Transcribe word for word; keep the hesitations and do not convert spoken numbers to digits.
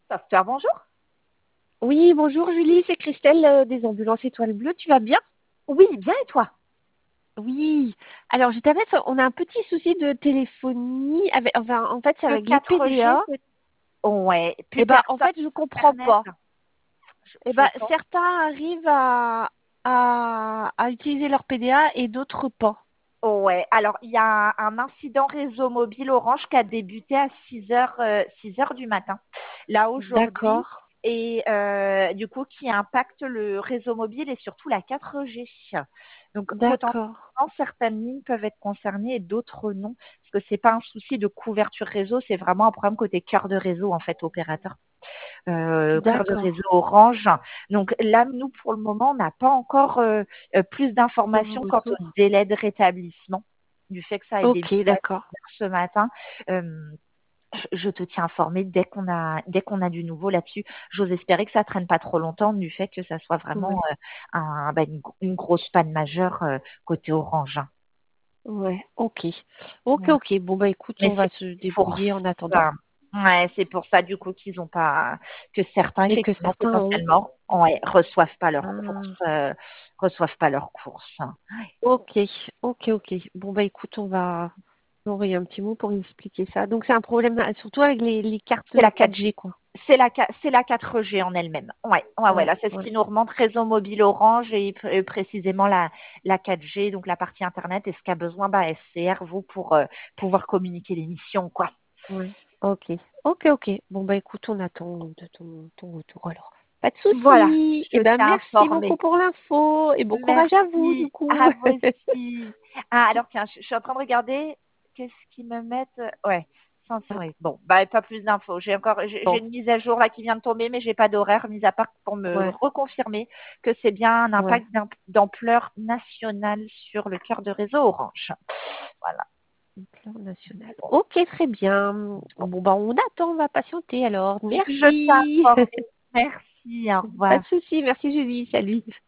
Software, bonjour. Oui, bonjour Julie, c'est Christelle euh, des Ambulances Étoiles Bleues, tu vas bien? Oui, bien et toi? Oui. Alors, je t'avais, on a un petit souci de téléphonie avec, enfin, en fait, c'est Le avec les quatre G, P D A. peut- ouais, plus Eh ben, en personne fait, je comprends Internet. pas. Je, Eh je ben, pense. certains arrivent à, à, à utiliser leur P D A et d'autres pas. Ouais, alors il y a un, un incident réseau mobile Orange qui a débuté à six heures, euh, six heures du matin, là aujourd'hui, D'accord, et euh, du coup qui impacte le réseau mobile et surtout la quatre G. Donc potentiellement d'accord, certaines lignes peuvent être concernées et d'autres non, parce que c'est pas un souci de couverture réseau, c'est vraiment un problème côté cœur de réseau en fait, opérateur. Euh, cœur de d'accord. réseau Orange. Donc là, nous, pour le moment, on n'a pas encore euh, euh, plus De d'informations quant au retour. délai de rétablissement du fait que ça ait Ok, débuté à d'accord. six heures ce matin. Euh, je je te tiens informé dès qu'on a dès qu'on a du nouveau là-dessus. J'ose espérer que ça traîne pas trop longtemps du fait que ça soit vraiment Ouais, euh, un, bah, une, une grosse panne majeure euh, côté Orange. ouais, ok. Ok, Ouais. ok. Bon, bah écoute, Mais on va c'est se pour débrouiller en attendant. ça. Ouais, c'est pour ça du coup qu'ils ont pas que certains Et que effectivement certains ont. potentiellement ouais, reçoivent pas leurs courses, Ah. euh, reçoivent pas leurs courses. Ok, ok, ok. Bon, bah écoute, on va envoyer un petit mot pour lui expliquer ça. Donc, c'est un problème euh, surtout avec les, les cartes C'est la quatre quatre G, quoi. c'est la qua- c'est la quatre G en elle-même. Ouais, ouais, ouais, Ouais, là c'est ce ouais. qui nous remonte réseau mobile Orange et pr- et précisément la la quatre G, donc la partie internet et ce qu'a besoin bah, S C R vous pour euh, pouvoir communiquer l'émission quoi. Ouais. Ok, ok, ok. Bon, bah écoute, on attend de ton, ton retour alors. Pas de Voilà, souci. je Eh ben, t'ai merci beaucoup informé. pour l'info et bon courage à vous, du Merci coup. à vous aussi. Ah, alors tiens, je, je suis en train de regarder. Qu'est-ce qu'ils me mettent? Ouais, censuré. Bon, bah pas plus d'infos. J'ai encore, j'ai j'ai Bon, une mise à jour là qui vient de tomber, mais j'ai pas d'horaire, mis à part pour me ouais, reconfirmer que c'est bien un ouais. impact d'am- d'ampleur nationale sur le cœur de réseau Orange. Voilà. Plan national. Ok, très bien. Bon, bah on attend, on va patienter alors. Je Merci. t'informe. Merci, au Pas revoir. de souci. Merci, Julie. Salut.